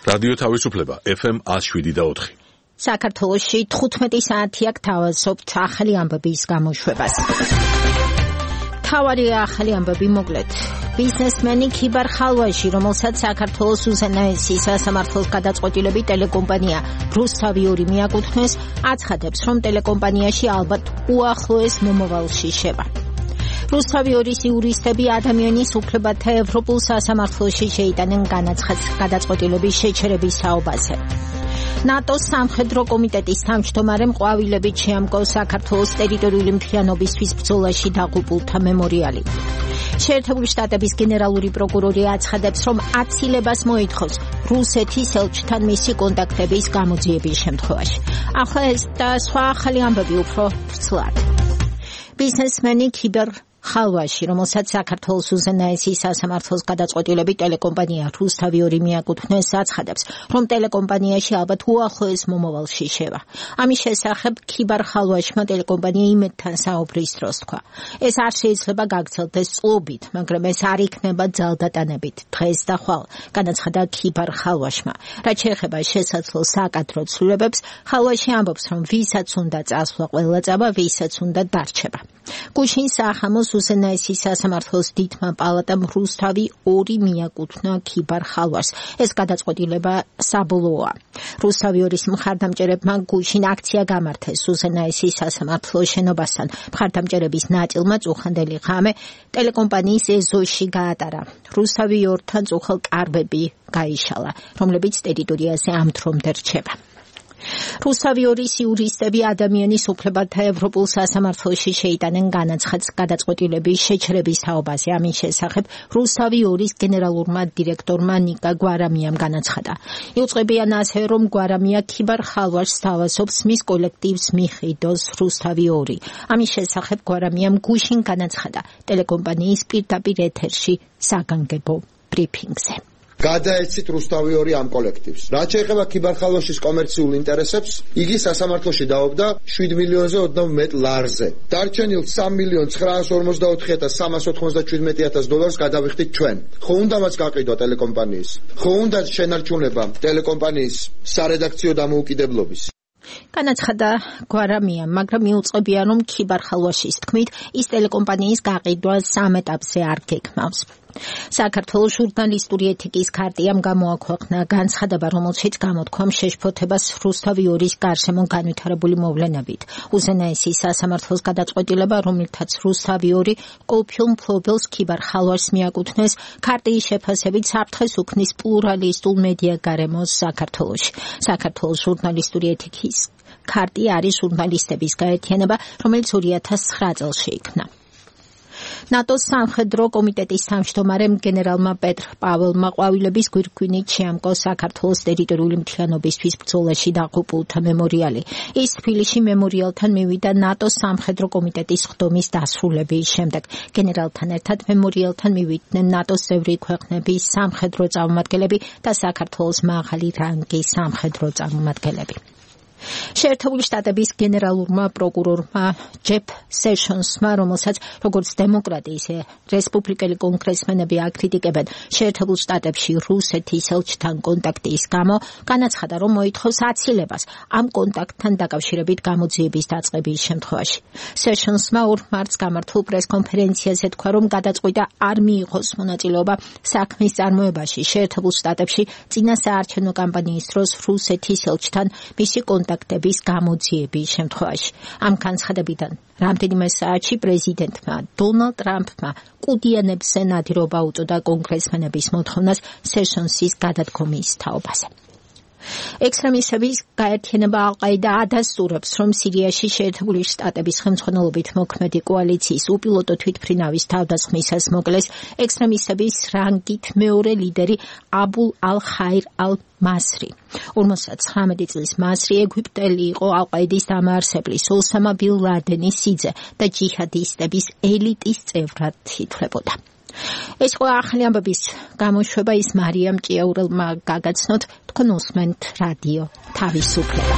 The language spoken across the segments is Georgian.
რადიო თავისუფლება FM 107.4. საქართველოში 15 საათია გთავაზობთ ახალი ამბების გამოშვებას. თავარი ახალი ამბები მოკლედ. ბიზნესმენი ქიბარ ხალვაში, რომელსაც საქართველოს უზენაესი სასამართლოს გადაწყვეტილებით ტელეკომპანია რუსთავი 2 მიაკუთვნეს, აცხადებს, რომ ტელეკომპანიაში ალბათ უახლოეს მომავალში შევა. რუსთავი 2-ის იურისტები ადამიანის უფლებათა ევროპულ სასამართლოში შეიტანენ განაცხადს გადაწყვეტილების შეჩერების თაობაზე. ნატოს სამხედრო კომიტეტის თავმჯდომარემ ყვავილებით შეამკო საქართველოს ტერიტორიული მთლიანობისთვის ბრძოლაში დაღუპულთა მემორიალი. შეერთებული შტატების გენერალური პროკურორი აცხადებს, რომ აცილებას მოითხოვს რუსეთის ელჩთან მისი კონტაქტების გამოძიების შემთხვევაში. ახლა ეს და სხვა ახალი ამბები უფრო ვრცლად. ბიზნესმენი ქიბერ ხალვაში, რომელსაც საქართველოს უზენაესი სასამართლოს გადაწყვეტილებით ტელეკომპანია რუსთავი 2 მიაკუთვნეს, აცხადებს, რომ ტელეკომპანიაში ალბათ უახლოეს მომავალში შევა. ამის შესახებ ქიბარ ხალვაშმა ტელეკომპანია იმედთან საუბრის დროს თქვა. ეს არ შეიძლება გაგრძელდეს წლობით, მაგრამ ეს არ იქნება ძალდატანებით დღეს და ხვალ, განაცხადა ქიბარ ხალვაშმა. რაც შეეხება შესაძლო საკადრო ცვლილებებს, ხალვაში ამბობს, რომ ვისაც უნდა წასვლა ყველა წავა, ვისაც უნდა დარჩება. გუშინ საახამოს უზენაესი სასამართლოს დიდმა პალატამ რუსთავი 2 მიაკუთვნა ქიბარ ხალვაშს. ეს გადაწყვეტილება საბოლოოა. რუსთავი 2-ის მხარდამჭერებმა გუშინ აქცია გამართეს უზენაესი სასამართლოს შენობასთან. მხარდამჭერების ნაწილმა წუხანდელი ღამე ტელეკომპანიის ეზოში გაატარა. რუსთავი 2-თან წუხელ კარბები გაიშალა, რომლებიც ტერიტორიაზე ამ დრომდე რჩება. რუსთავი 2-ის იურისტები ადამიანის უფლებათა ევროპულ სასამართლოში შეიტანენ განაცხადს გადაწყვეტილების შეჩერების თაობაზე. ამის შესახებ რუსთავი 2-ის გენერალურმა დირექტორმა ნიკა გვარამიამ განაცხადა. იუწყებიან ასე, რომ გვარამია ქიბარ ხალვაშს თავაზობს მის კოლექტივს მიხიდოს რუსთავი 2. ამის შესახებ გვარამიამ გუშინ განაცხადა ტელეკომპანიის პირდაპირ ეთერში საგანგებო ბრიფინგზე. გადაეცით რუსთავი 2 ამ კოლექტივს. რაც შეეხება ქიბარ ხალვაშის კომერციულ ინტერესებს, იგი სასამართლოში დაობდა 7 მილიონზე ოდნავ მეტ ლარზე. დარჩენილ 3,494,397 დოლარს გადავიხდით ჩვენ. ხო უნდა მას გაყიდვა ტელეკომპანიის. ხო უნდა შენარჩუნება ტელეკომპანიის სარედაქციო დამოუკიდებლობის. განაცხადა გვარამია, მაგრამ მიუწყებია, რომ ქიბარ ხალვაშის თქმით, ის ტელეკომპანიის გაყიდვა 3 ეტაპზე არ გეგმავს. საქართველოს ჟურნალისტური ეთიკის ქარტიამ გამოაქვეყნა განცხადება, რომელშიც გამოთქვამ შეშფოთებას რუსთავი 2-ის გარშემო განვითარებული მოვლენებით. უზენაესი სასამართლოს გადაწყვეტილება, რომელთაც რუსთავი 2 ყოფილ მფლობელს ქიბარ ხალვაშს მიაკუთვნეს, ქარტიის შეფასებით საფრთხეს უქმნის პლურალისტულ მედია გარემოს საქართველოში. საქართველოს ჟურნალისტური ეთიკის ქარტია არის ჟურნალისტების გაერთიანება, რომელიც 2009 წელს შეიქმნა. ნატოს სამხედრო კომიტეტის თავმჯდომარემ გენერალმა პეტრ პაველმა ყვავილების გვირგვინით შეამკო საქართველოს ტერიტორიული მთლიანობისთვის ბრძოლაში დაღუპულთა მემორიალი. ის თბილისში მემორიალთან მივიდა ნატოს სამხედრო კომიტეტის ხდომის დასრულების შემდეგ. გენერალთან ერთად მემორიალთან მივიდნენ ნატოს წევრი ქვეყნების სამხედრო წარმომადგენლები და საქართველოს მაღალი რანგის სამხედრო წარმომადგენლები. შეერთებული შტატების გენერალურმა პროკურორმა ჯეფ სეშონსმა, რომელსაც როგორც დემოკრატი, ისე რესპუბლიკელი კონგრესმენები აკრიტიკებენ შეერთებულ შტატებში რუსეთის ელჩთან კონტაქტის გამო, განაცხადა, რომ მოითხოვს აცილებას ამ კონტაქტთან დაკავშირებით გამოძიების დაწყების შემთხვევაში. სეშონსმა 2 მარტს გამართულ პრესკონფერენციაზე თქვა, რომ გადაწყვიტა არ მიიღოს მონაწილეობა საქმის წარმოებაში შეერთებულ შტატებში წინა საარჩევნო კამპანიის დროს რუსეთის ელჩთან მისი კონტაქტების გამოძიების შემთხვევაში. ამ განცხადებიდან რამდენიმე საათში პრეზიდენტმა დონალდ ტრამპმა კუდიანებზე ნადირობა უწოდა კონგრესმენების მოთხოვნას სეშონსის გადადგომის თაობაზე. ექსტრემისტების გაერთიანება ალ-ყაიდა ადასტურებს, რომ სირიაში შეერთებული შტატების ხელმძღვანელობით მოქმედი კოალიციის უპილოტო თვითმფრინავის თავდასხმისას მოკლეს ექსტრემისტების რანგით მეორე ლიდერი აბულ ალ-ხაირ ალ-მასრი. 59 წლის მასრი ეგვიპტელი იყო ალ-ყაიდის დამაარსებლის ოსამა ბინ ლადენის სიძე და ჯიჰადისტების ელიტის წევრად ითვლებოდა. ეს ყო ახალი ამბების გამოშვება ის მარიამ ჭიაურელმა გაგაცნოთ, თქვენ უსმენთ რადიო თავისუფლებას.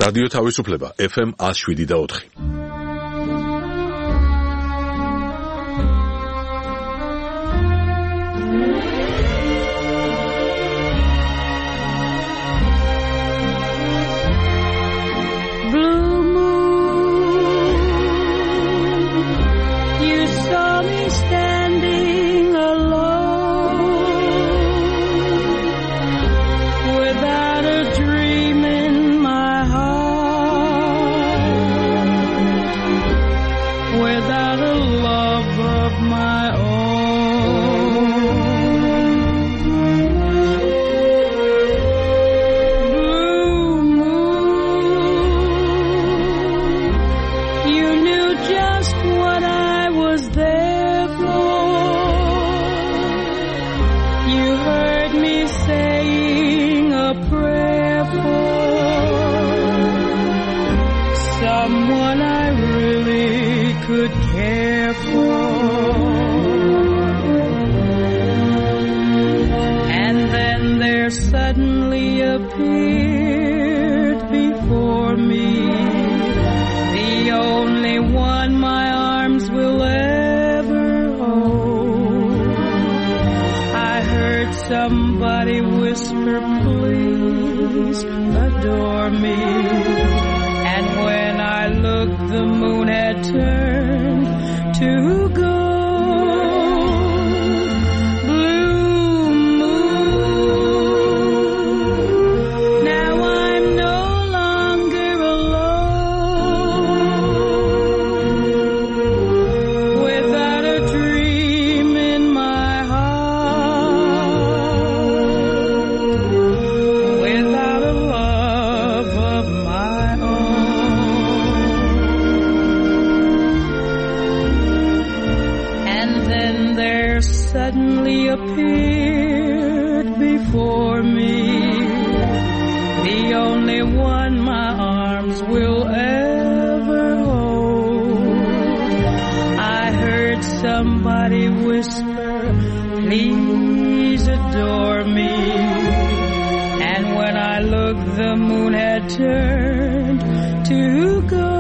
რადიო თავისუფლება FM 107.4. Somebody whisper, please adore me. And when I looked, the moon had turned to gold. Blue moon, now I'm no longer alone. Without a dream in my suddenly appeared before me, the only one my arms will ever hold. I heard somebody whisper, please adore me. And when I looked, the moon had turned to gold.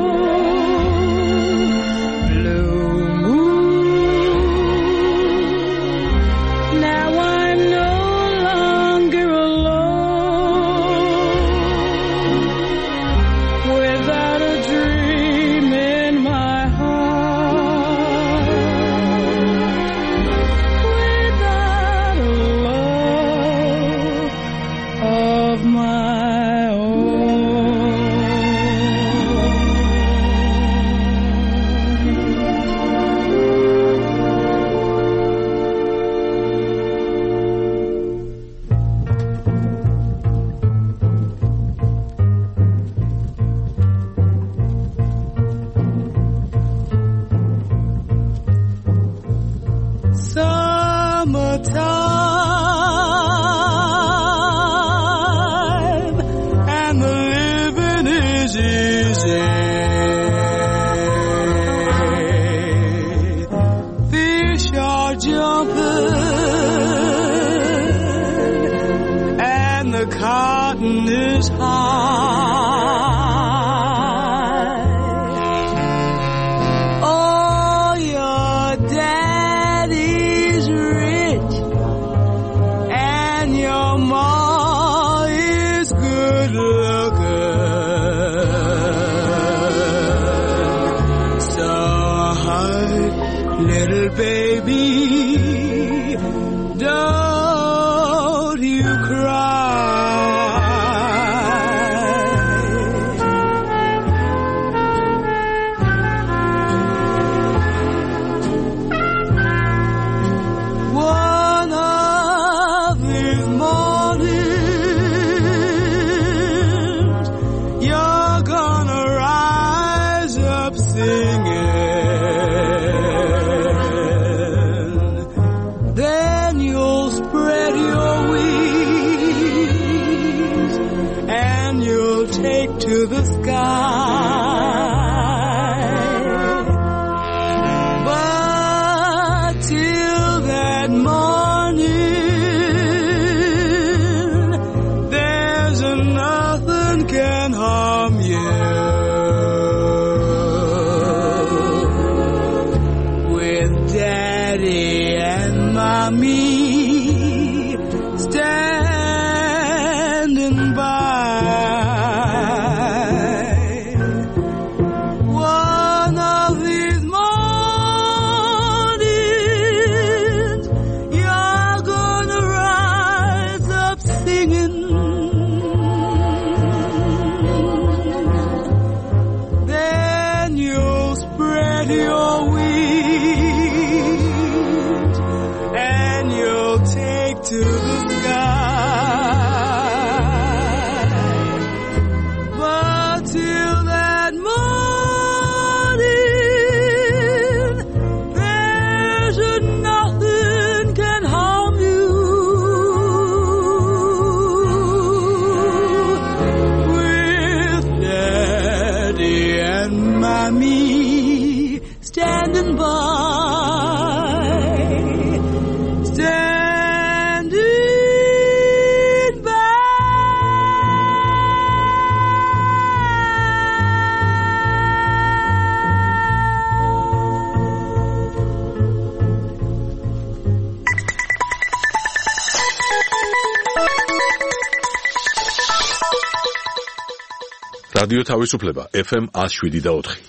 Little baby, don't you One of these mornings, you're gonna rise up singing. To the sky, but till that morning, there's nothing can harm. from you. With Daddy and Mommy standing by. One of these mornings, you're gonna rise up singing. Then you'll spread your wings and you'll take to the sky. But till that morning, there's nothing can harm you. With Daddy and Mommy standing by. Standing by. რადიო თავისუფლება FM 107.4.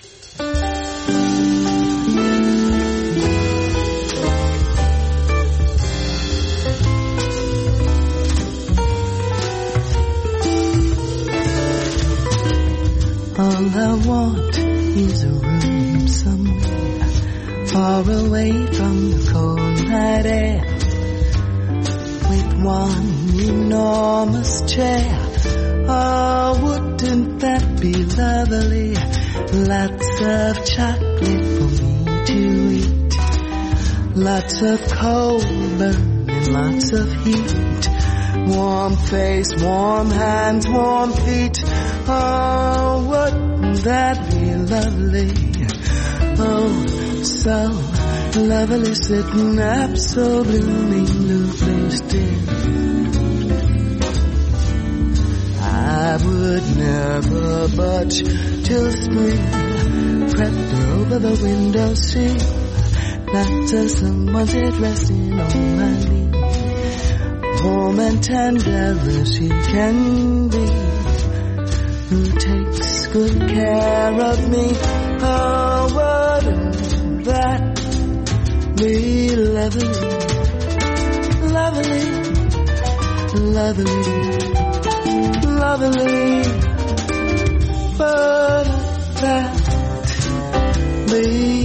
All I want is a room somewhere far away from the cold night air, with one enormous chair. Oh, wouldn't that be lovely? Lots of chocolate for me to eat, lots of coal burning, lots of heat, warm face, warm hands, warm feet. Oh, wouldn't that be lovely? Oh, so lovely, sitting absolutely still. I would never budge till spring crept over the windowsill, not till someone's head resting on my knee, warm and tender as he can be, who takes good care of me. Oh, wouldn't that be lovely, lovely, lovely, lovely? Wouldn't that be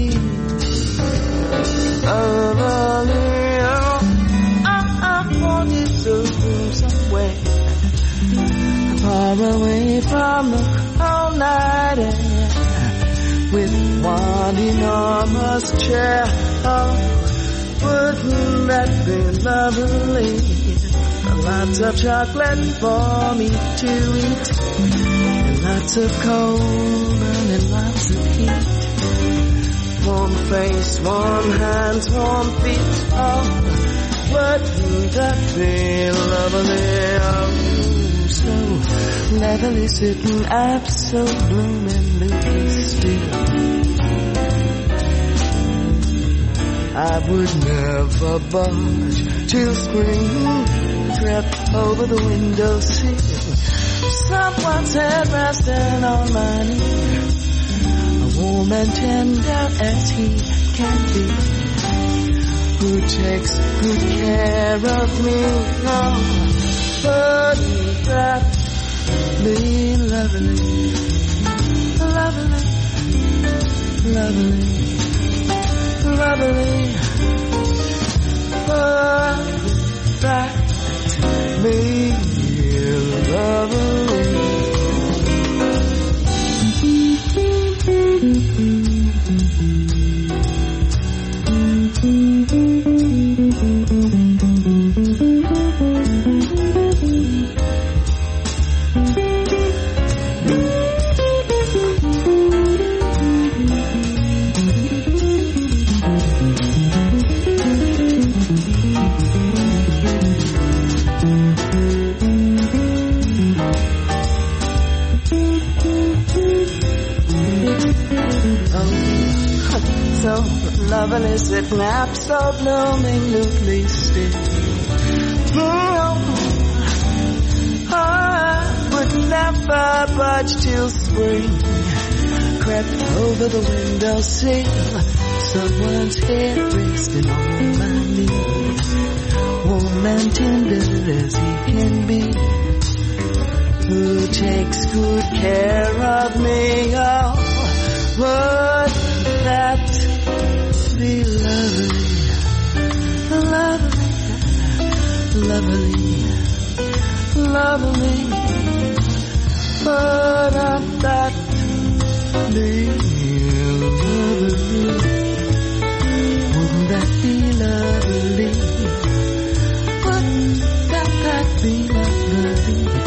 lovely? Oh, I want you to go somewhere far away from the cold night air, with one enormous chair. Oh, wouldn't that be lovely? Lots of chocolate for me to eat, and lots of coal burning, lots of heat, warm face, warm hands, warm feet. Oh, wouldn't that be lovely? Oh, so lovely, sitting absolutely still. I would never budge till spring crept over the windowsill, someone's head resting on my knee, warm and tender as he can be, who takes good care of me. Oh, wouldn't that be lovely, lovely, lovely, lovely? Wouldn't that be lovely? So lovely, sitting up, so bloomingly still. I would never budge till spring crept over the windowsill. Someone's hair resting on my knee, warm and tender as he can be, who takes good care of me. Oh, would that be lovely, lovely, lovely, would that be lovely, wouldn't that be lovely, wouldn't that be lovely.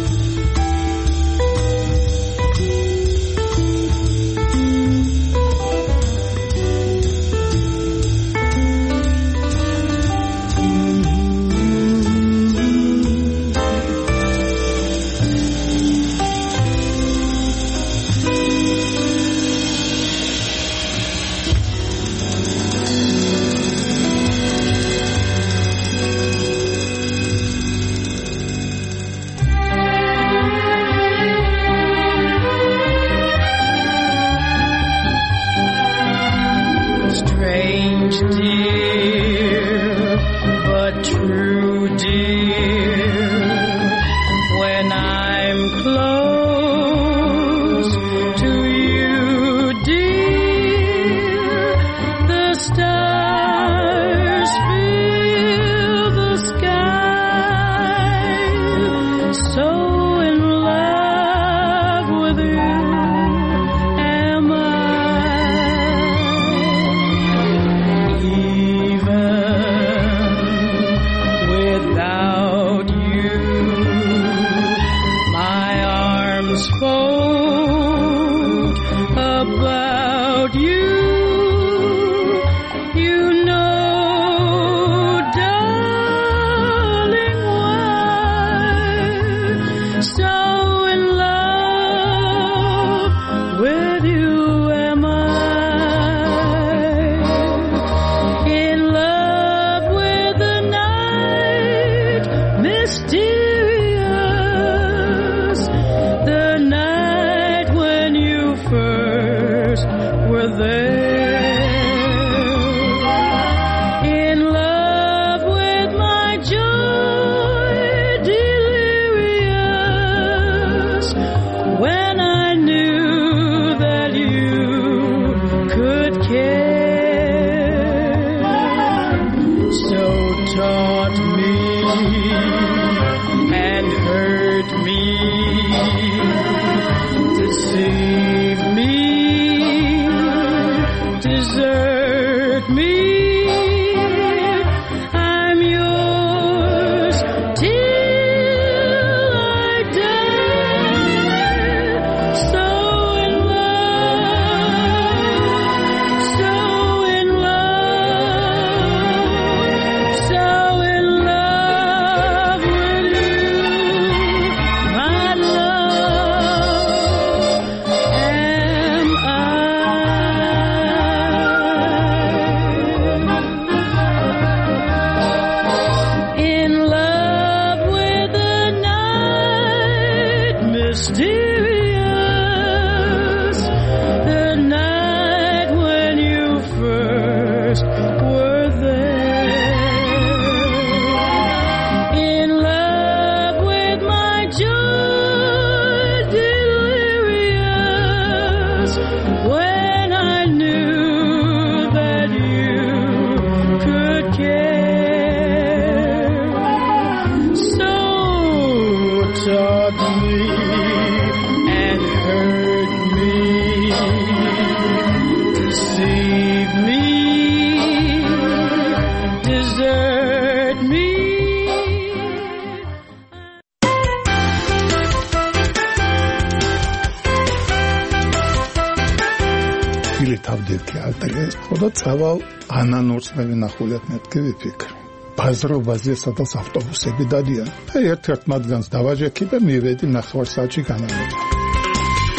Ցավալ անանորցնები նախուլյատ մետքը վիպիկ բազրով բազեսատաս ավտոբուսები դադիան երթերտ մադգանց դավաջակիպը մի վետի նախվար սաճի կանանոտ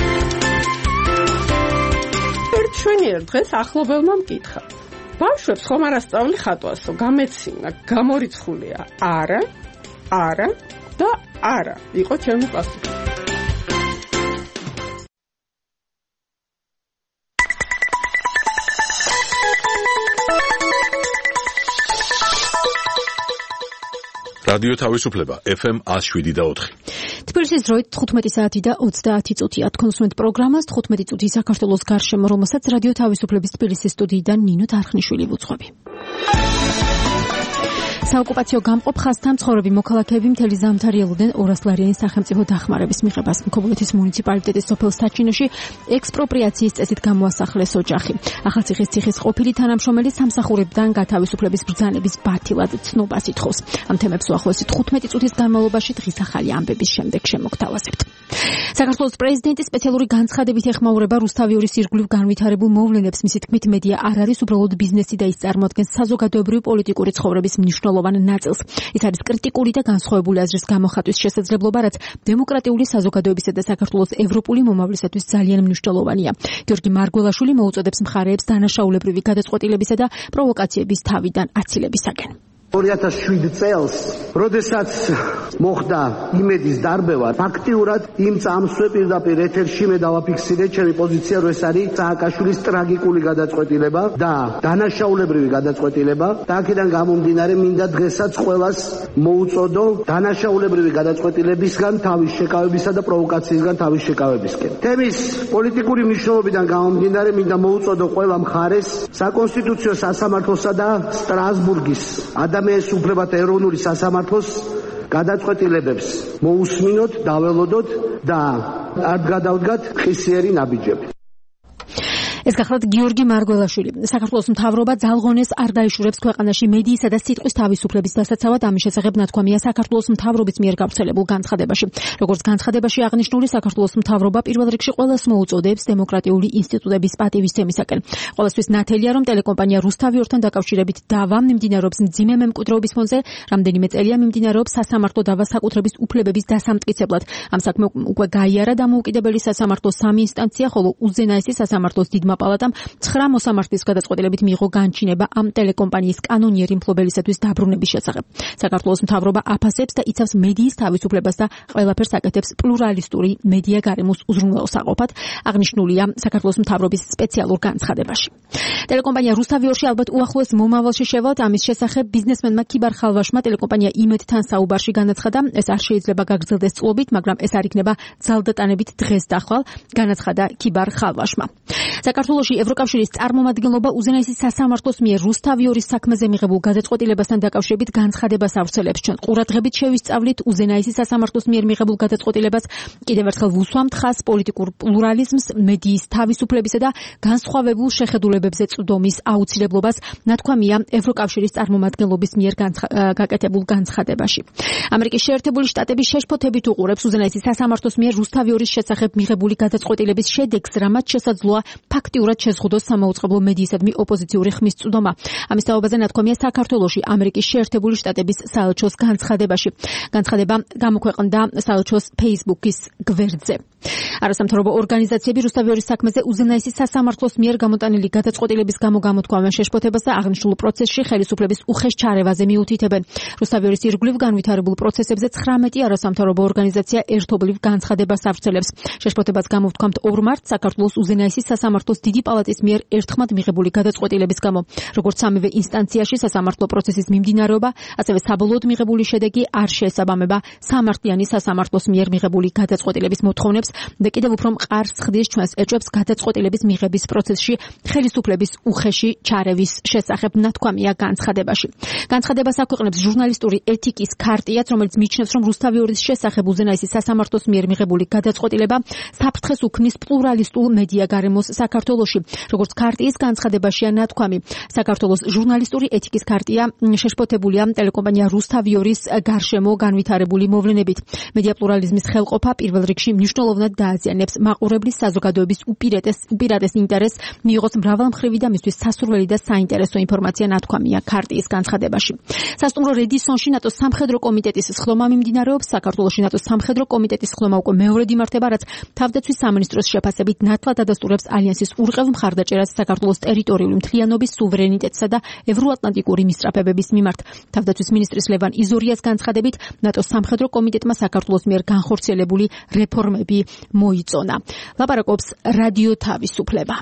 რამე დღეს ახლობელმა მკითხა. ბავშვებს ხომ არ ასწავლი ხატვასო, გამეცინა, გამორიცხულია. არა და არა. იყო ჩემი პასუხი. რადიო თავისუფლება FM 107.4. თბილისის დროით 15 საათი და 30 წუთია. თქვენ უსმენთ პროგრამას 15 წუთი საქართველოს გარშემო, რომელსაც რადიო თავისუფლების თბილისის სტუდიიდან ნინო თარხნიშვილი ვუძღვები. საოკუპაციო გამყოფ ხაზთან მცხოვრები მოქალაქეები მთელი ზამთარი ელოდნენ 200 ლარიანი სახელმწიფო დახმარების მიღებას. მკობელეთის მუნიციპალიტეტის სოფელ საჩინოში ექსპროპრიაციის წესით გამოასახლეს ოჯახი. ახალციხის ციხის ყოფილი თანამშრომელი სამსახურებიდან გათავისუფლების ბრძანების ბათილად ცნობას ითხოვს. ამ თემებს უახლოესი 15 წუთის განმავლობაში დღის ახალი ამბების შემდეგ შემოგთავაზებთ. საქართველოს პრეზიდენტის სპეციალური განცხადებით ეხმაურება რუსთავიორის ირგვლივ განვითარებულ მოვლენებს. მისი თქმით, მედია არ არის უბრალოდ ბიზნესი და ის წარმოადგენს საზოგადოებრივი პოლიტიკური ცხოვრების მნიშვნელოვან ნაწილს. ის არის კრიტიკული და განსხვავებული აზრის გამოხატვის შესაძლებლობა, რაც დემოკრატიული საზოგადოებისა და საქართველოს ევროპული მომავლისათვის ძალიან მნიშვნელოვანია. გიორგი მარგველაშვილი მოუწოდებს მხარეებს დანაშაულებრივი გადაწყვეტილებისა და პროვოკაციების თავიდან აცილებისაკენ. 2007 წელს, როდესაც მოხდა იმედის დარბევა, ფაქტიურად იმ წამსვე პირდაპირ ეთერში მე დავაფიქსირე ჩემი პოზიცია, რომ ეს არის სააკაშვილის ტრაგიკული გადაწყვეტილება და დანაშაულებრივი გადაწყვეტილება. და აქედან გამომდინარე, მინდა დღესაც ყველას მოუწოდო დანაშაულებრივი გადაწყვეტილებისგან თავის შეკავებისა და პროვოკაციისგან თავის შეკავებისკენ. თემის პოლიტიკური მნიშვნელობიდან გამომდინარე, მინდა მოუწოდო ყველა მხარეს საკონსტიტუციო სასამართლოსა და სტრასბურგის ადამიანის უფლებათა ეროვნული სასამართლოს გადაწყვეტილებებს მოусმინოთ, დაველოდოთ და არ გადავდგათ ხისიერი ნაბიჯები. ეს გახლავთ გიორგი მარგველაშვილი. საქართველოს მთავრობა ძალღონეს არ დაიშურებს ქვეყანაში მედიისა და სიტყვის თავისუფლების დასაცავად. ამის შესახებ ნათქვამია საქართველოს მთავრობის მიერ გავრცელებულ განცხადებაში. როგორც განცხადებაში აღნიშნული, საქართველოს მთავრობა პირველ რიგში ყველას მოუწოდებს დემოკრატიული ინსტიტუტების პატივისცემისაკენ. ყველასთვის ნათელია, რომ ტელეკომპანია რუსთავიორთან დაკავშირებით დავა მიმდინარეობს მძიმე მემკვიდრეობის ფონზე, რამდენიმე წელია მიმდინარეობს სასამართლო დავა საკუთრების უფლებების დასამტკიცებლად. ამ საქმე უკვე გაიარა დამოუკიდებელი სასამართლოს 3 ინსტანცია, ხოლო უზენაესი სასამართლოს დიდმა პალატამ 9 მოსამართლის გადაწყვეტილებით მიიღო განჩინება ამ ტელეკომპანიის კანონიერი მფლობელისათვის დაბრუნების შესახებ. საქართველოს მთავრობა აფასებს და იცავს მედიის თავისუფლებას და ყველაფერს აკეთებს პლურალისტური მედია გარემოს უზრუნველსაყოფად, აღნიშნულია საქართველოს მთავრობის სპეციალურ განცხადებაში. ტელეკომპანია რუსთავიორში ალბათ უახლოეს მომავალში შევალთ. ამის შესახებ ბიზნესმენმა ქიბარ ხალვაშმა ტელეკომპანია იმედთან საუბარში განაცხადა, ეს არ შეიძლება გაგრძელდეს წლობით, მაგრამ ეს არ იქნება ძალდატანებით დღეს და ხვალ, განაცხადა ქიბარ ხალვაშმა. საქართველოში ევროკავშირის წარმომადგენლობა უზენაესი სასამართლოს მიერ რუსთავიორის საქმეზე მიღებულ გადაწყვეტილებასთან დაკავშირებით განცხადებას ავრცელებს. ჩვენ ყურადღებით შევისწავლით უზენაესი სასამართლოს მიერ მიღებულ გადაწყვეტილებას. კიდევ ერთხელ ვუსვამთ ხაზს პოლიტიკურ პლურალიზმს, მედიის თავისუფლებისა და განსხვავებულ შეხედულებებზე წვდომის აუცილებლობას, ნათქვამია ევროკავშირის წარმომადგენლობის მიერ გაკეთებულ განცხადებაში. ამერიკის შეერთებული შტატები შეშფოთებით უყურებს უზენაესი სასამართლოს მიერ რუსთავიორის შესახებ მიღებული გადაწყვეტილების შედეგს, რამაც შესაძლოა ფაქტიურად შეზღუდოს სამაუწყებლო მედიისადმი ოპოზიციური ხმის წვდომა. ამის თაობაზე ნათქვამია საქართველოში ამერიკის შეერთებული შტატების საელჩოს განცხადებაში. განცხადება გამოქვეყნდა საელჩოს Facebook-ის გვერდზე. არასამთავრობო ორგანიზაციები რუსთავიორის საქმეზე უზენაესი სასამართლოს მიერ გამოტანილი გადაწყვეტილების გამო გამოთქვამენ შეშფოთებას და აღნიშნულ პროცესში ხელისუფლების უხეშ ჩარევაზე მიუთითებენ. რუსთავიორის ირგვლივ განვითარებულ პროცესებზე 19 არასამთავრობო ორგანიზაცია ერთობლივ განცხადებას ავრცელებს. შეშფოთებას გამოვთქვამთ 2 მარტს საქართველოს უზენაესი სასამართლოს დიდი პალატის მიერ ერთხმად მიღებული გადაწყვეტილების გამო. როგორც სამივე ინსტანციაში სასამართლო პროცესის მიმდინარეობა, ასევე საბოლოოდ მიღებული შედეგი არ შეესაბამება სამართლიანი სასამართლოს მიერ მიღებული გადაწყვეტილების მოთხოვნებს და კიდევ უფრო მყარს ხდის ჩვენს ეჭვებს გადაწყვეტილების მიღების პროცესში ხელისუფლების უხეში ჩარევის შესახებ, ნათქვამია განცხადებაში. განცხადებას აქვეყნებს ჟურნალისტური ეთიკის ქარტიაც, რომელიც მიჩნევს, რომ რუსთავიორის შესახებ უზენაესი სასამართლოს მიერ მიღებული გადაწყვეტილება საფრთხეს უქმნის პლურალისტულ მედია გარემოს საქართველოში. როგორც ქარტიის განცხადებაშია ნათქვამი, საქართველოს ჟურნალისტური ეთიკის ქარტია შეშფოთებულია ტელეკომპანია რუსთავიორის გარშემო განვითარებული მოვლენებით. მედია პლურალიზმის ხელყოფა პირველ რიგში მნიშვნელოვნად დააზიანებს მაყურებლის საზოგადოების უპირატეს ინტერესს მიიღოს მრავალმხრივი და მისთვის სასურველი და საინტერესო ინფორმაცია, ნათქვამია ქარტიის განცხადებაში. სასტუმრო რედისონში ნატოს სამხედრო კომიტეტის სხდომა მიმდინარეობს. საქართველოში ნატოს სამხედრო კომიტეტის სხდომა უკვე მეორედ იმართება, რაც თავდაცვის სამინისტროს შეფასებით ნათლად ადასტურებს ალიანსის უმაღლესის ურყევ მხარდაჭერას საქართველოს ტერიტორიული მთლიანობის სუვერენიტეტსა და ევროატლანტიკური მისწრაფებების მიმართ. თავდაცვის მინისტრის ლევან იზორიას განცხადებით, ნატოს სამხედრო კომიტეტმა საქართველოს მიერ განხორციელებული რეფორმები მოიწონა. ლაპარაკობს რადიო თავისუფლება.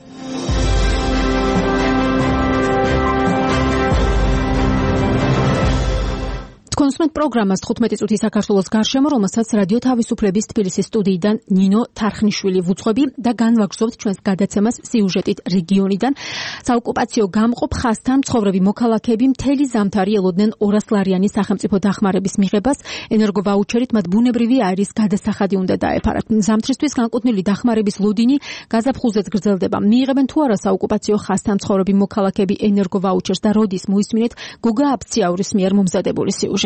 კონსუმენტ პროგრამას 15 წუთი საქართველოს გარშემო, რომელსაც რადიო თავისუფლების თბილისის სტუდიიდან ნინო თარხნიშვილი ვუძღვები და განვაგრძობთ ჩვენს გადაცემას სიუჟეტით რეგიონიდან. საოკუპაციო გამყოფ ხაზთან მცხოვრები მოქალაქეები მთელი ზამთარი ელოდნენ 200 ლარიანი სახელმწიფო დახმარების მიღებას, ენერგოვაუჩერით მათ ბუნებრივი აირის გადასახადი უნდა დაეფარათ. ზამთრისთვის განკუთვნილი დახმარების ლოდინი გაზაფხულზეც გრძელდება. მიიღებენ თუ არა საოკუპაციო ხაზთან მცხოვრები მოქალაქეები ენერგოვაუჩერს და როდის მოისმინეთ გოგა აბციაურის მიერ მომზადებული სიუჟეტი.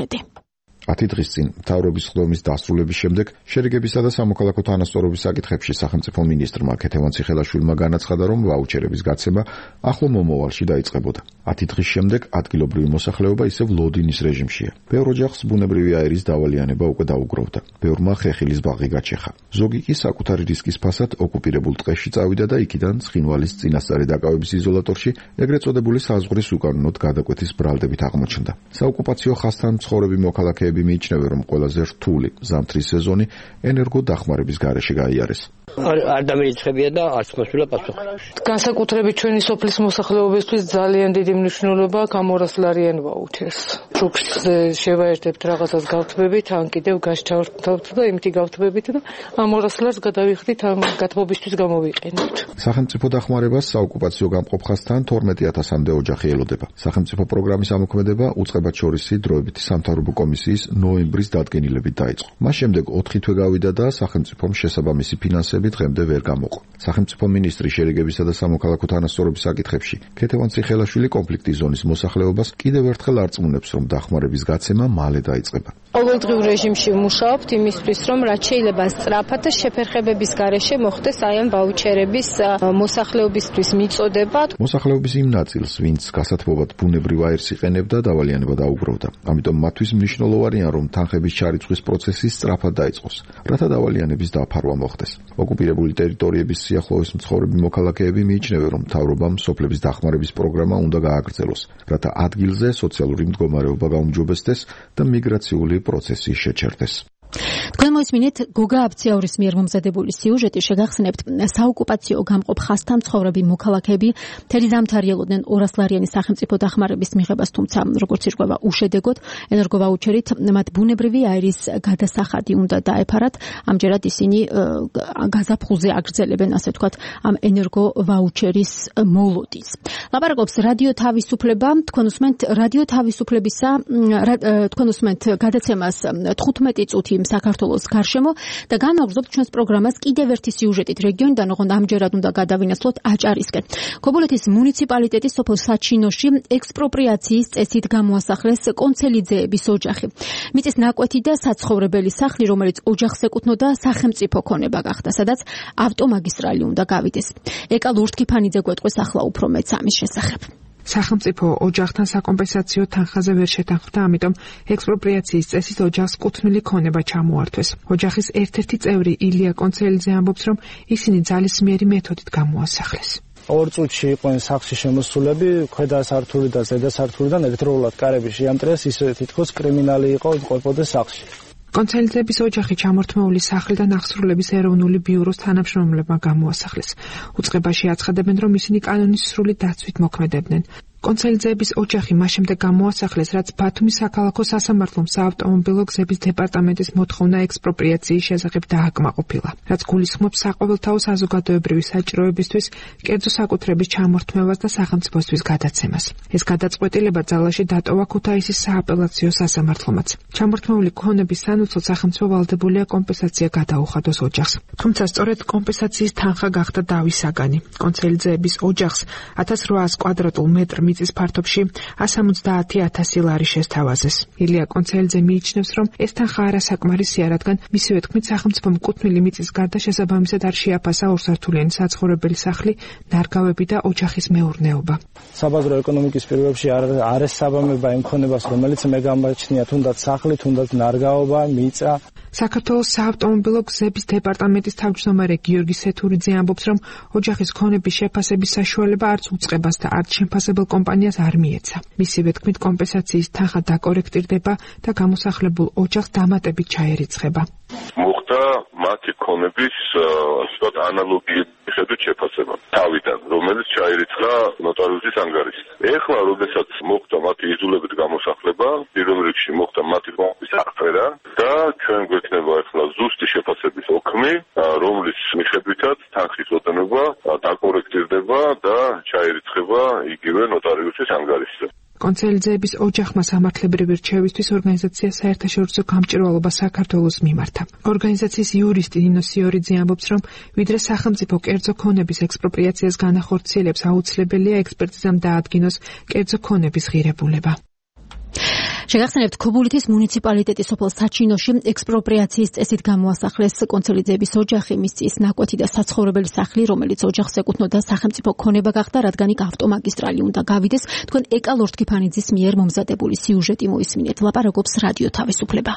10 დღის წინ მთავრობის ხდომის დასრულების შემდეგ შერიგებისა და სამოქალაქო თანასწორობის საკითხებში სახელმწიფო მინისტრმა ქეთევან ციხელაშვილმა განაცხადა, რომ ვაუჩერების გაცემა ახლო მომავალში დაიწყებოდა. 10 დღის შემდეგ ადგილობრივი მოსახლეობა ისევ ლოდინის რეჟიმშია. ბევრ ოჯახს ბუნებრივი აირის დავალიანება უკვე დაუგროვდა. ბევრმა ხეხილის ბაღი გაჩეხა. ზოგი კი საკუთარი რისკის ფასად ოკუპირებულ ტყეში წავიდა და იქიდან ცხინვალის წინასწარი დაკავების იზოლატორში ეგრეთ წოდებული საზღვრის უკანონოდ გადაკვეთის ბრალდებით აღმოჩნდა. საოკუპაციო ხაზთან მცხოვრები მოქალაქეები მიიჩნევენ, რომ ყველაზე რთული ზამთრის სეზონი ენერგო დახმარების გარეშე გაიარეს. არ დამირიცხებია და არც მოსულა პასუხი. განსაკუთრებით ჩვენი სოფლის მოსახლეობისთვის ძალიან დიდი მნიშვნელობა აქვს ამ 200 ლარიან ვაუჩერს. შუქზე შევაერთებთ რაღაცას გავთბებით, ან კიდევ გასჩავთ და იმითი გავთბებით და ამ 200 ლარს გადავიხდით ამ გათბობისთვის გამოვიყენებთ. სახელმწიფო დახმარებას საოკუპაციო გამყოფ ხაზთან 12000-მდე ოჯახი ელოდება. სახელმწიფო პროგრამის ამოქმედება უწყებათშორისი დროებითი სამთავრობო კომისიის ნოემბრის დადგენილებით დაიწყო. მას შემდეგ 4 თვე გავიდა და სახელმწიფომ შესაბამისი ფინანსები დღემდე ვერ გამოყო. სახელმწიფო მინისტრი შერიგებისა და სამოქალაქო თანასწორობის საკითხებში ქეთევან ციხელაშვილი კონფლიქტის ზონის მოსახლეობას კიდევ ერთხელ არწმუნებს, რომ დახმარების გაცემა მალე დაიწყება. ყოველდღიურ რეჟიმში ვმუშაობთ იმისთვის, რომ რაც შეიძლება სწრაფად და შეფერხებების გარეშე მოხდეს აი ამ ვაუჩერების მოსახლეობისთვის მიწოდება. მოსახლეობის იმ ნაწილს, ვინც გასათბობად ბუნებრივ აირს იყენებდა, დავალიანება დაუგროვდა. ამიტომ მათთვის მნიშვნელოვანია, რომ თანხების ჩარიცხვის პროცესი სწრაფად დაიწყოს, რათა დავალიანების დაფარვა მოხდეს. ოკუპირებული ტერიტორიების სიახლოვეს მცხოვრები მოქალაქეები მიიჩნევენ, რომ მთავრობამ სოფლების დახმარების პროგრამა უნდა გააგრძელოს, რათა ადგილზე სოციალური მდგომარეობა გაუმჯობესდეს და მიგრაციული პროცესი შეჩერდეს. თქვენ მოისმინეთ გოგა აბციაურის მიერ მომზადებული სიუჟეტი. შეგახსენებთ, საოკუპაციო გამყოფ ხაზთან მცხოვრები მოქალაქეები მთელი ზამთარი ელოდნენ 200 ლარიანი სახელმწიფო დახმარების მიღებას, თუმცა როგორც ირკვევა უშედეგოდ ენერგოვაუჩერით მათ ბუნებრივი აირის გადასახადი უნდა დაეფარათ. ამჯერად ისინი გაზაფხულზე აგრძელებენ, ასე ვთქვათ, ამ ენერგოვაუჩერის მოლოდინს. ლაპარაკობს რადიო თავისუფლება. თქვენ უსმენთ რადიო თავისუფლებისა, თქვენ უსმენთ გადაცემას 15 წუთი საქართველოს გარშემო და განვაგრძობთ ჩვენს პროგრამას კიდევ ერთი სიუჟეტით რეგიონიდან, ოღონდ ამჯერად უნდა გადავინაცვლოთ აჭარისკენ. ქობულეთის მუნიციპალიტეტის სოფელ საჩინოში ექსპროპრიაციის წესით გამოასახლეს კონცელიძეების ოჯახი. მიწის ნაკვეთი და საცხოვრებელი სახლი, რომელიც ოჯახს ეკუთვნოდა, სახელმწიფო ქონება გახდა, სადაც ავტომაგისტრალი უნდა გავიდეს. ეკა ლურთქიფანიძე გვეტყვის ახლა უფრო მეც ამის შესახებ. სახელმწიფო ოჯახთან საკომპენსაციო თანხაზე ვერ შეთანხმდა, ამიტომ ექსპროპრიაციის წესით ოჯახს კუთვნილი ქონება ჩამოართვეს. ოჯახის ერთ-ერთი წევრი ილია კონცელიძე ამბობს, რომ ისინი ძალისმიერი მეთოდით გამოასახლეს. 2 წუთში იყვნენ სახლში შემოსულები, ქვედა სართული და ზედა სართულიდან ერთდროულად კარები შეამტრეს, ისე თითქოს კრიმინალი იყო ყოფოდეს სახლში. კონცელიძეების ოჯახი ჩამორთმეული სახლიდან აღსრულების ეროვნული ბიუროს თანამშრომლებმა გამოასახლეს. უწყებაში აცხადებენ, რომ ისინი კანონის სრული დაცვით მოქმედებდნენ. კონცელიძეების ოჯახი მას შემდეგ გამოასახლეს, რაც ბათუმის საქალაქო სასამართლომ საავტომობილო გზების დეპარტამენტის მოთხოვნა ექსპროპრიაციის შესახებ დააკმაყოფილა, რაც გულისხმობს საყოველთაო საზოგადოებრივი საჭიროებისთვის კერძო საკუთრების ჩამორთმევას და სახელმწიფოსთვის გადაცემას. ეს გადაწყვეტილება ძალაში დატოვა ქუთაისის სააპელაციო სასამართლომაც. ჩამორთმეული ქონების სანაცვლოდ სახელმწიფო ვალდებულია კომპენსაცია გადაუხადოს ოჯახს. თუმცა სწორედ კომპენსაციის თანხა გახდა დავის საგანი. კონცელიძეების ოჯახს 1800 კვადრატულ მეტრ მიწის ფართობში 170.000 ლარი შესთავაზეს. ილია კონცელიძე მიიჩნევს, რომ ეს თანხა არასაკმარისია, რადგან მისივე თქმით სახელმწიფომ კუთვნილი მიწის გარდა შესაბამისად არ შეაფასა ორსართულიანი საცხოვრებელი სახლი, ნარგავები და ოჯახის მეურნეობა. საბაზრო ეკონომიკის პირობებში არ ესაბამება იმ ქონებას, რომელიც მე გამაჩნია, თუნდაც სახლი, თუნდაც ნარგავობა, მიწა. საქართველოს საავტომობილო გზების დეპარტამენტის თავმჯდომარე გიორგი სეთურიძე ამბობს, რომ ოჯახის ქონების შეფასების საშუალება არც უწყებას და არც შემფასებელ კომპანიას არ მიეცა. მისივე თქმით, კომპენსაციის თანხა დაკორექტირდება და გამოსახლებულ ოჯახს დამატებით ჩაერიცხება. მოხდა მათი ქონების ასეთ ანალოგიების შეფასება თავიდან, რომელიც ჩაირიცხა ნოტარიუსის ანგარიშზე. ეხლა, როდესაც მოხდა მათი იზოლებით გამოსახლება, პირველ რიგში მოხდა მათი ქონების აღწერა და ჩვენ გვექნება ეხლა ზუსტი შეფასების ოქმი, რომლის მიხედვითაც თანხის ოდენობა დაკორექტირდება და ჩაირიცხება იგივე ნოტარიუსის ანგარიშზე. კონცელიძეების ოჯახმა სამართლებრივი რჩევისთვის ორგანიზაცია საერთაშორისო გამჭვირვალობა საქართველოს მიმართა. ორგანიზაციის იურისტი ნინო სიორიძე ამბობს, რომ ვიდრე სახელმწიფო კერძო ქონების ექსპროპრიაციას განახორციელებს, აუცილებელია ექსპერტიზამ დაადგინოს კერძო ქონების ღირებულება. შეგახსენებთ, ქობულეთის მუნიციპალიტეტის სოფელ საჩინოში ექსპროპრიაციის წესით გამოასახლეს კონცელიძეების ოჯახი, მისცის ნაკვეთი და საცხოვრებელი სახლი, რომელიც ოჯახს ეკუთვნოდა სახელმწიფო ქონება გახდა, რადგან იქ ავტომაგისტრალი უნდა გავიდეს. თქვენ ეკა ლორთქიფანიძის მიერ მომზადებული სიუჟეტი მოისმინეთ. ლაპარაკობს რადიო თავისუფლება.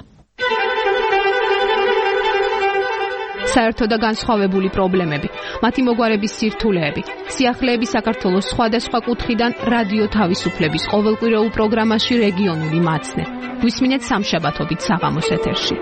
საერთო და განსხვავებული პრობლემები, მათი მოგვარების სირთულეები, სიახლეები საქართველოს სხვადასხვა კუთხიდან რადიო თავისუფლების ყოველკვირეულ პროგრამაში რეგიონული მაცნე. გვისმინეთ სამშაბათობით საღამოს ეთერში.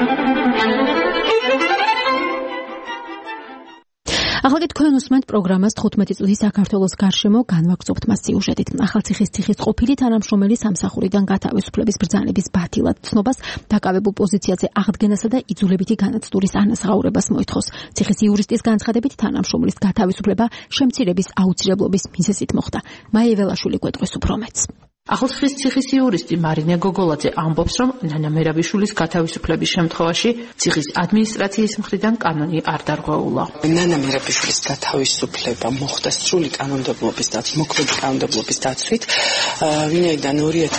ახლა თქვენ უსმენთ პროგრამას 15 წლის საქართველოს გარშემო, განვაგრძობთ მას სიუჟეტით. ახალციხის ციხის ყოფილი თანამშრომელი სამსახურიდან გათავისუფლების ბრძანების ბათილად ცნობას, დაკავებულ პოზიციაზე აღდგენასა და იძულებითი განაცდურის ანაზღაურებას მოითხოვს. ციხის იურისტის განცხადებით, თანამშრომლის გათავისუფლება შემცირების აუცილებლობის მიზეზით მოხდა. მაია ველაშვილი გვეტყვის უფრო მეტს. ახალციხის ციხის იურისტი მარინე გოგოლაძე ამბობს, რომ ნანა მერაბიშვილის გათავისუფლების შემთხვევაში ციხის ადმინისტრაციის მხრიდან კანონი არ დარღვეულა. ნანა მერაბიშვილის გათავისუფლება მოხდა სრული კანონმდებლობის და მოქმედი კანონმდებლობის დაცვით, ვინაიდან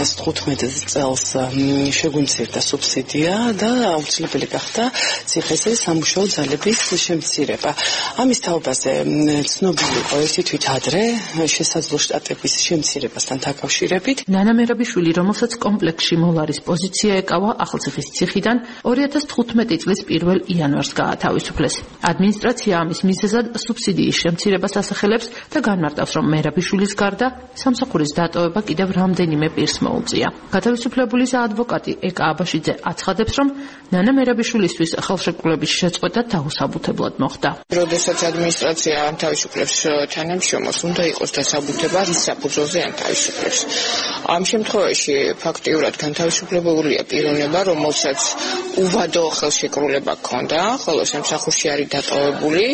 2015 წელს შეგვიმცირდა სუბსიდია და აუცილებელი გახდა ციხეზე სამუშაო ძალების შემცირება. ამის თაობაზე ცნობილი იყო ერთი თვით ადრე შესაძლო შტატების შემცირებასთან დაკავშირებით. ნანა მერაბიშვილი, რომელსაც კომპლექსში მოლარის პოზიცია ეკავა, ახალციხის ციხიდან 2015 წლის 1 იანვარს გაათავისუფლეს. ადმინისტრაცია ამის მიზეზად სუბსიდიის შემცირებას ასახელებს და განმარტავს, რომ მერაბიშვილის გარდა სამსახურის დატოვება კიდევ რამდენიმე პირს მოუწია. გათავისუფლებულის ადვოკატი ეკა აბაშიძე აცხადებს, რომ ნანა მერაბიშვილისთვის ხელშეკრულების შეწყვეტა დაუსაბუთებლად მოხდა. როდესაც ადმინისტრაცია თავისუფლებს თანამშრომელს, უნდა იყოს დასაბუთება, რის საფუძველზე თავისუფლებს. ამ შემთხვევაში ფაქტიურად განთავისუფლებულია პიროვნება, რომელსაც უვადო ხელშეკრულება ჰქონდა, ხოლო სამსახურში არის დატოვებული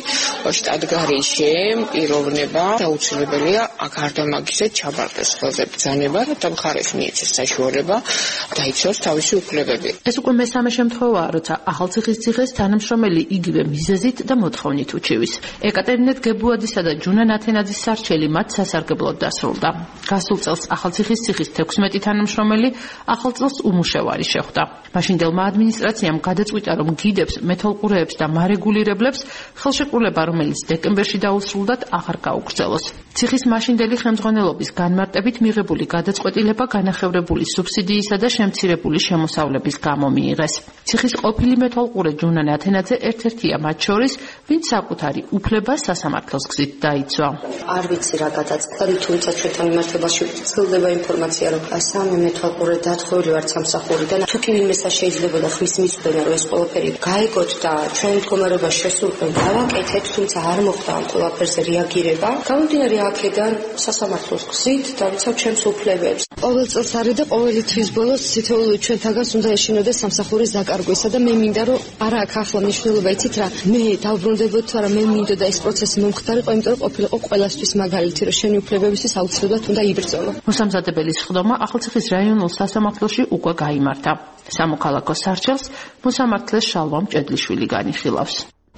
შტატგარიში პიროვნება, აუცილებელია გარდა მაგისა ჩაბარდეს ხელზე ბრძანება, რათა მხარეს მიეცეს საშუალება დაიცვას თავისი უფლებები. ეს უკვე მესამე შემთხვევაა, როცა ახალციხის ციხეს თანამშრომელი იგივე მიზეზით და მოთხოვნით უჩივის. ეკატერინე გებუაძისა და ჯუნა ნათენაძის სარჩელი მათ სასარგებლოდ დასრულდა. გასულ წელს ახალციხის ციხის 16 თანამშრომელი ახალ წელს უმუშევარი შეხვდა. მაშინდელმა ადმინისტრაციამ გადაწყვიტა, რომ გიდებს, მეთვალყურეებს და მარეგულირებლებს ხელშეკრულება, რომელიც დეკემბერში დაუსრულდათ, აღარ გაუგრძელოს. ციხის მაშინდელი ხელმძღვანელობის განმარტებით მიღებული გადაწყვეტილება განახევრებული სუბსიდიისა და შემცირებული შემოსავლების გამო მიიღეს. ციხის ყოფილი მეთვალყურე ჯუნა ნათენაძე ერთ-ერთია მათ შორის, ვინც საკუთარი უფლება სასამართლოს გზით დაიცვა. არ ვიცი რა გადაწყდა, თუმცა ჩვენთან მიმართებაში ვრცელდება ინფორმაცია, რომ სამი მეთვალყურე დათხოვილი ვართ სამსახურიდან. თუ კი ვინმესა შეიძლებოდა ხმის მისვდენა, რომ ეს ყველაფერი გაიგოთ და ჩვენ მდგომარეობაში შესულყვენ დავაკეთეთ, თუმცა არ მოხდა ამ ყველაფერზე რეაგირება. გამომდინარე აქედან სასამართლოს გზით დავიცავ ჩემს უფლებებს. ყოველ წელს არის და ყოველი თვის ბოლოს თითოეული ჩვენთაგანს უნდა ეშინოდეს სამსახურის დაკარგვისა და მე მინდა რომ არა აქ ახლა მნიშვნელობა იცით რა, მე დავბრუნდებოდ თუ არა მე მინდოდა ეს პროცესი მომხდარიყო, იმიტომ რომ ყოფილიყო ყველასთვის მაგალითი, რომ შენი უფლებებისთვის აუცილებლად უნდა იბრძოლო. მოსამზადებელის სხდომა ახალციხის რაიონულ სასამართლოში უკვე გაიმართა. სამოქალაქო სარჩელს მოსამართლეს შალვა მჭედლიშვილი განიხილავს.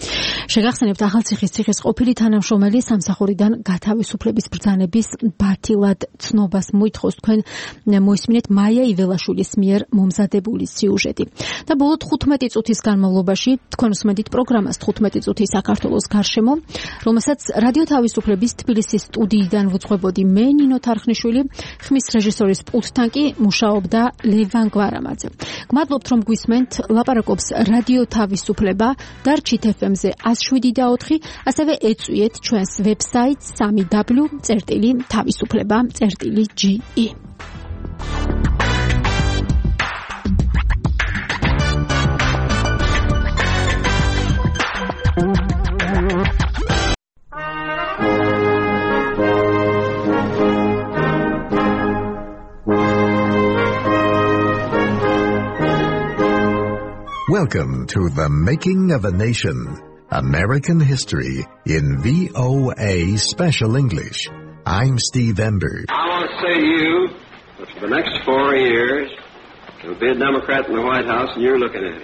შეგახსენებთ ახალციხის ყოფილი თანამშრომელი სამსახურიდან გათავისუფლების ბრძანების ბართილად ცნობას მოითხოვს თქვენ მოისმინეთ მაია იველაშვილის მიერ მომზადებული სიუჟეტი. და ბოლო 15 წუთის განმავლობაში თქვენ უსმენთ პროგრამას 15 წუთი საქართველოს გარშემო, რომელსაც რადიო თავისუფლების თბილისის სტუდიიდან ვუძღვებოდი მე ნინო თარხნიშვილი, ხმის რეჟისორის პულტთან კი მუშაობდა ლევან გვარამაძე. გმადლობთ რომ გვისმენთ, ლაპარაკობს რადიო თავისუფლება დარჩით FM-ზე 107.4, ასევე ეწვიეთ ჩვენს ვებსაიტს www.tavisufleba.ge. Welcome to The Making of a Nation, American History in VOA Special English. I'm Steve Ember. I want to say to you that for the next 4 years, there'll be a Democrat in the White House and you're looking at him.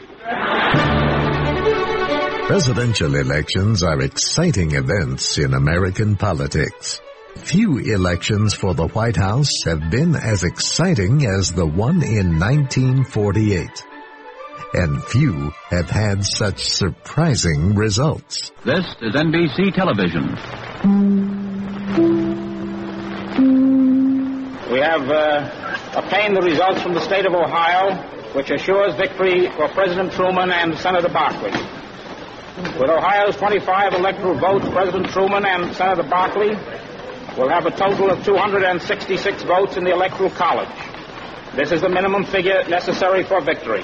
Presidential elections are exciting events in American politics. Few elections for the White House have been as exciting as the one in 1948. And few have had such surprising results. This is NBC Television. We have obtained the results from the state of Ohio, which assures victory for President Truman and Senator Barkley. With Ohio's 25 electoral votes, President Truman and Senator Barkley will have a total of 266 votes in the Electoral College. This is the minimum figure necessary for victory.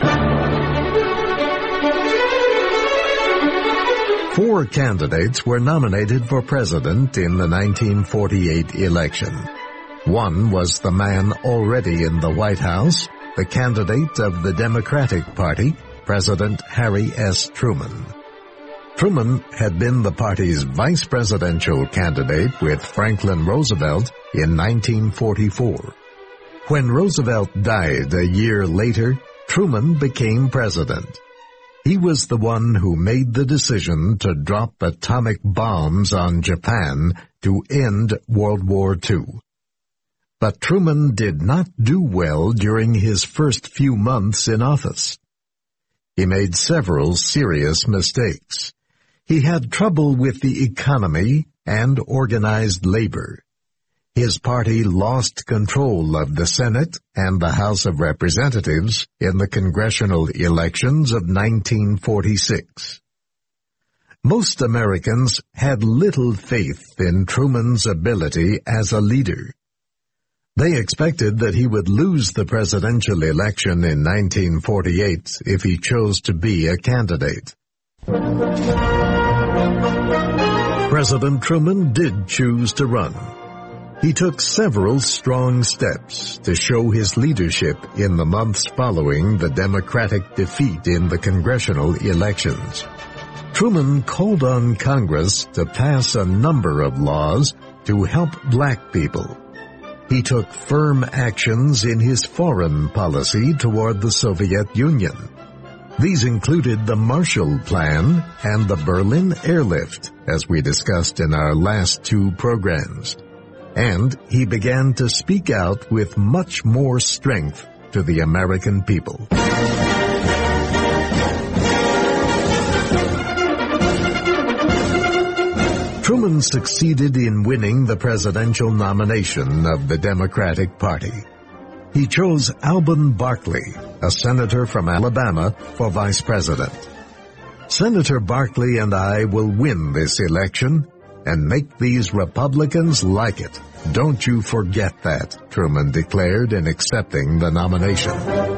4 candidates were nominated for president in the 1948 election. One was the man already in the White House, the candidate of the Democratic Party, President Harry S. Truman. Truman had been the party's vice presidential candidate with Franklin Roosevelt in 1944. When Roosevelt died a year later, Truman became president. He was the one who made the decision to drop atomic bombs on Japan to end World War II. But Truman did not do well during his first few months in office. He made several serious mistakes. He had trouble with the economy and organized labor. His party lost control of the Senate and the House of Representatives in the congressional elections of 1946. Most Americans had little faith in Truman's ability as a leader. They expected that he would lose the presidential election in 1948 if he chose to be a candidate. President Truman did choose to run. He took several strong steps to show his leadership in the months following the Democratic defeat in the congressional elections. Truman called on Congress to pass a number of laws to help black people. He took firm actions in his foreign policy toward the Soviet Union. These included the Marshall Plan and the Berlin Airlift, as we discussed in our last 2 programs. And he began to speak out with much more strength to the American people. Truman succeeded in winning the presidential nomination of the Democratic Party. He chose Alben Barkley, a senator from Alabama, for vice president. Senator Barkley and I will win this election and make these Republicans like it. Don't you forget that, Truman declared in accepting the nomination.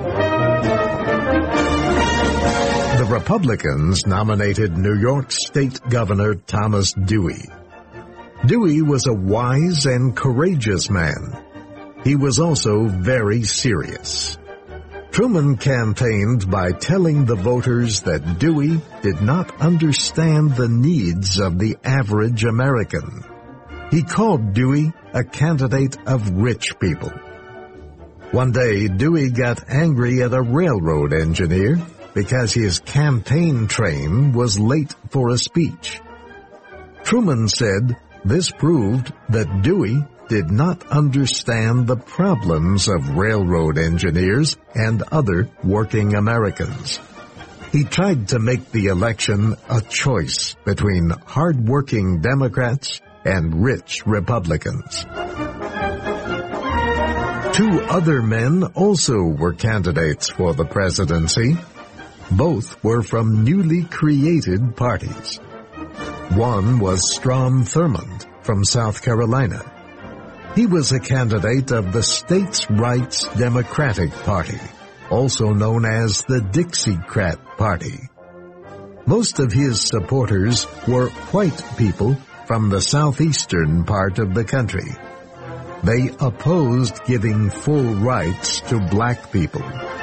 The Republicans nominated New York State Governor Thomas Dewey. Dewey was a wise and courageous man. He was also very serious. Truman campaigned by telling the voters that Dewey did not understand the needs of the average American. He called Dewey a candidate of rich people. One day, Dewey got angry at a railroad engineer because his campaign train was late for a speech. Truman said this proved that Dewey did not understand the problems of railroad engineers and other working Americans. He tried to make the election a choice between hard-working Democrats and rich Republicans. Two other men also were candidates for the presidency. Both were from newly created parties. One was Strom Thurmond from South Carolina. He was a candidate of the States' Rights Democratic Party, also known as the Dixiecrat Party. Most of his supporters were white people from the southeastern part of the country. They opposed giving full rights to black people.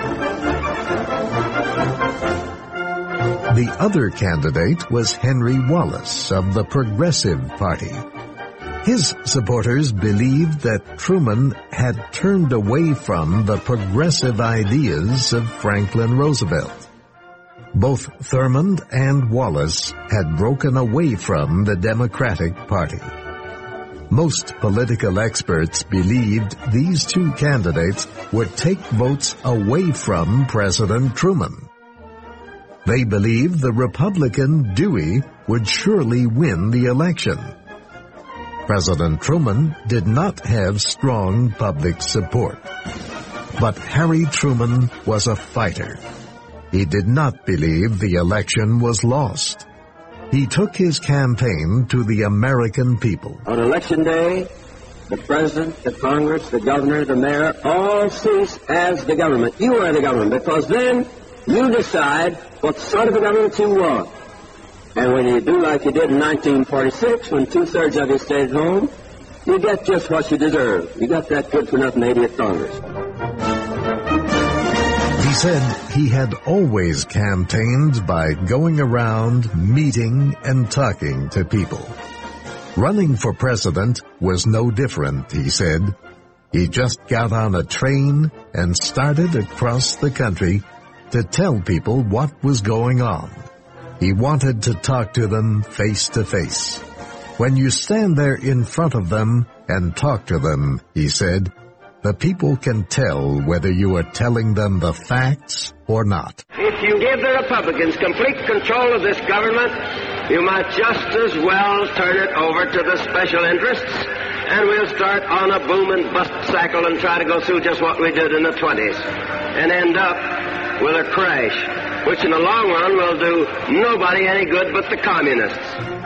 The other candidate was Henry Wallace of the Progressive Party. His supporters believed that Truman had turned away from the progressive ideas of Franklin Roosevelt. Both Thurmond and Wallace had broken away from the Democratic Party. Most political experts believed these two candidates would take votes away from President Truman. They believed the Republican Dewey would surely win the election. President Truman did not have strong public support. But Harry Truman was a fighter. He did not believe the election was lost. He took his campaign to the American people. On election day, the president, the Congress, the governor, the mayor, all cease as the government. You are the government, because then you decide what sort of a government you want. And when you do like you did in 1946, when two-thirds of you stayed at home, you get just what you deserve. You got that good-for-nothing 80th Congress. He said he had always campaigned by going around, meeting, and talking to people. Running for president was no different, he said. He just got on a train and started across the country to tell people what was going on. He wanted to talk to them face to face. When you stand there in front of them and talk to them, he said, the people can tell whether you are telling them the facts or not. If you give the Republicans complete control of this government, you might just as well turn it over to the special interests, and we'll start on a boom and bust cycle and try to go through just what we did in the 20s, and end up with a crash, which in the long run will do nobody any good but the communists.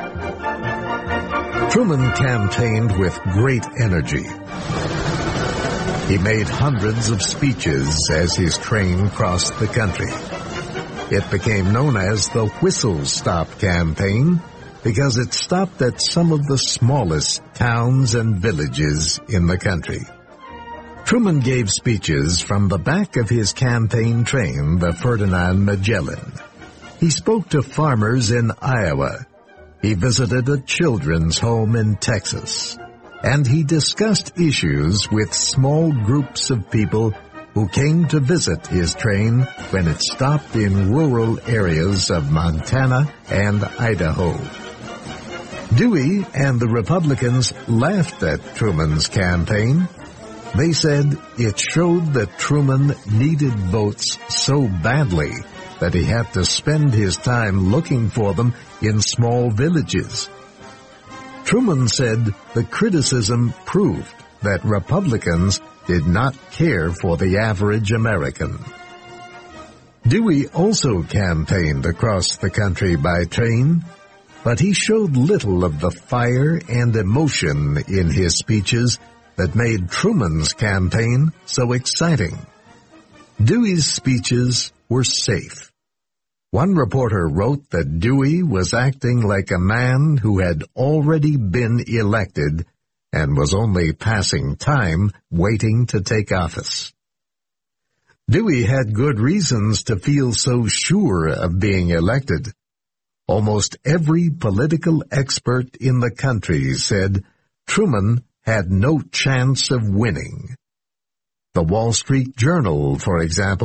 Truman campaigned with great energy. He made hundreds of speeches as his train crossed the country. It became known as the Whistle Stop Campaign because it stopped at some of the smallest towns and villages in the country. Truman gave speeches from the back of his campaign train, the Ferdinand Magellan. He spoke to farmers in Iowa. He visited a children's home in Texas. And he discussed issues with small groups of people who came to visit his train when it stopped in rural areas of Montana and Idaho. Dewey and the Republicans laughed at Truman's campaign. They said it showed that Truman needed votes so badly that he had to spend his time looking for them in small villages. Truman said the criticism proved that Republicans did not care for the average American. Dewey also campaigned across the country by train, but he showed little of the fire and emotion in his speeches that made Truman's campaign so exciting. Dewey's speeches were safe. One reporter wrote that Dewey was acting like a man who had already been elected and was only passing time waiting to take office. Dewey had good reasons to feel so sure of being elected. Almost every political expert in the country said Truman had no chance of winning. The Wall Street Journal, for example,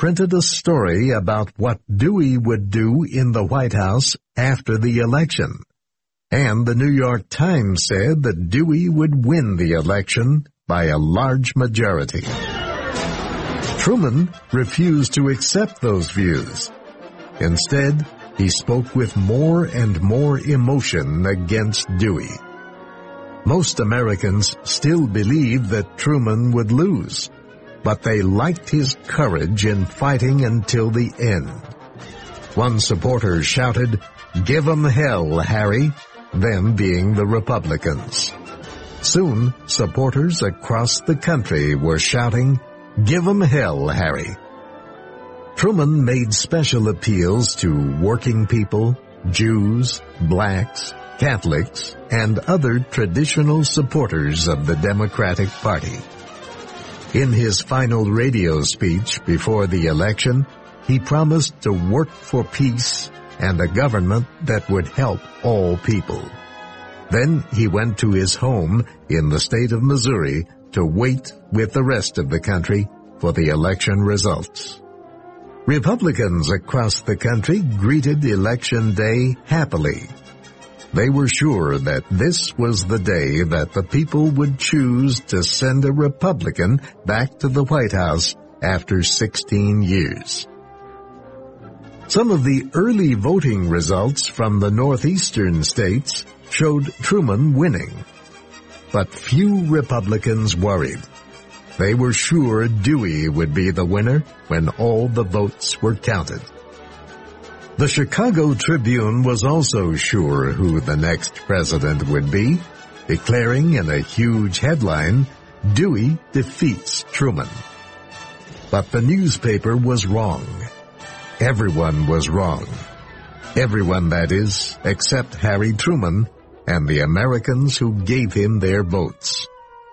printed a story about what Dewey would do in the White House after the election. And the New York Times said that Dewey would win the election by a large majority. Truman refused to accept those views. Instead, he spoke with more and more emotion against Dewey. Most Americans still believed that Truman would lose, but they liked his courage in fighting until the end. One supporter shouted, "Give 'em hell, Harry," them being the Republicans. Soon, supporters across the country were shouting, "Give 'em hell, Harry." Truman made special appeals to working people, Jews, blacks, Catholics, and other traditional supporters of the Democratic Party. In his final radio speech before the election, he promised to work for peace and a government that would help all people. Then he went to his home in the state of Missouri to wait with the rest of the country for the election results. Republicans across the country greeted Election Day happily. They were sure that this was the day that the people would choose to send a Republican back to the White House after 16 years. Some of the early voting results from the northeastern states showed Truman winning. But few Republicans worried. They were sure Dewey would be the winner when all the votes were counted. The Chicago Tribune was also sure who the next president would be, declaring in a huge headline, "Dewey defeats Truman." But the newspaper was wrong. Everyone was wrong. Everyone, that is, except Harry Truman and the Americans who gave him their votes.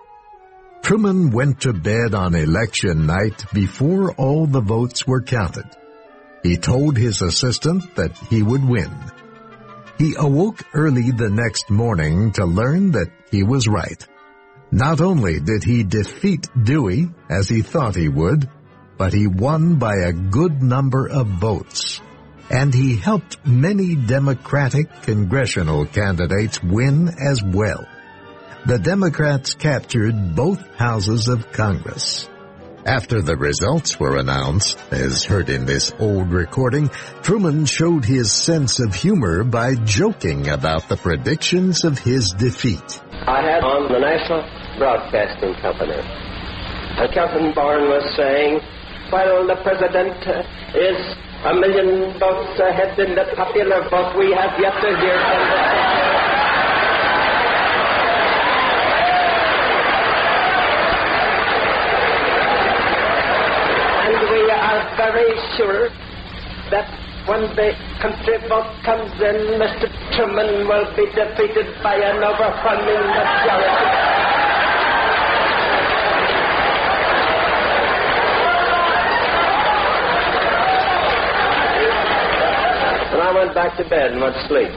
Truman went to bed on election night before all the votes were counted. He told his assistant that he would win. He awoke early the next morning to learn that he was right. Not only did he defeat Dewey, as he thought he would, but he won by a good number of votes. And he helped many Democratic congressional candidates win as well. The Democrats captured both houses of Congress. After the results were announced, as heard in this old recording, Truman showed his sense of humor by joking about the predictions of his defeat. I had on the National Broadcasting Company, and Captain Barn was saying, "While the president is 1 million votes ahead in the popular vote, we have yet to hear from the president." And we are very sure that when the country vote comes in, Mr. Truman will be defeated by an overwhelming majority. And I went back to bed and went to sleep.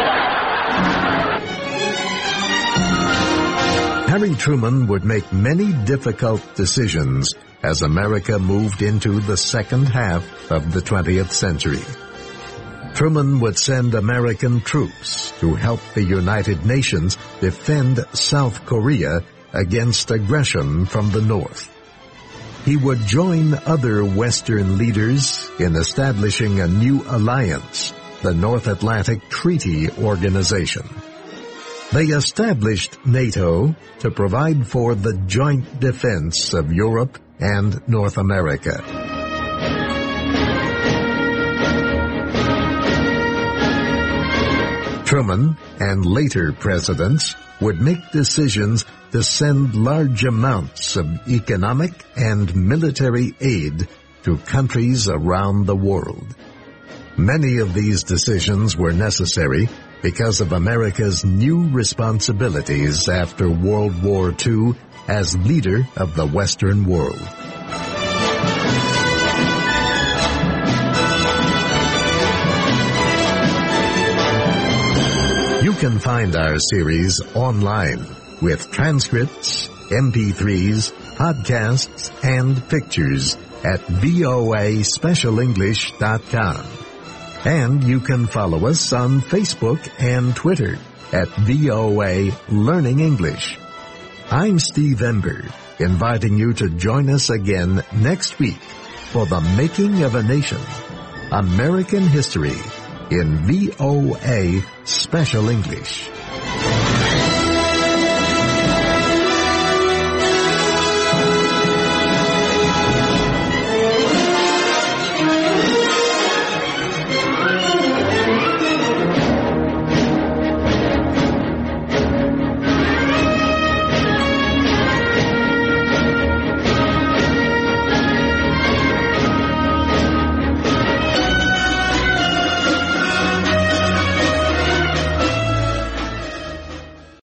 Harry Truman would make many difficult decisions as America moved into the second half of the 20th century. Truman would send American troops to help the United Nations defend South Korea against aggression from the North. He would join other Western leaders in establishing a new alliance, the North Atlantic Treaty Organization. They established NATO to provide for the joint defense of Europe and North America. Truman and later presidents would make decisions to send large amounts of economic and military aid to countries around the world. Many of these decisions were necessary because of America's new responsibilities after World War II as leader of the Western world. You can find our series online with transcripts, MP3s, podcasts, and pictures at voaspecialenglish.com. And you can follow us on Facebook and Twitter at VOA Learning English. I'm Steve Ember, inviting you to join us again next week for The Making of a Nation, American History in VOA Special English.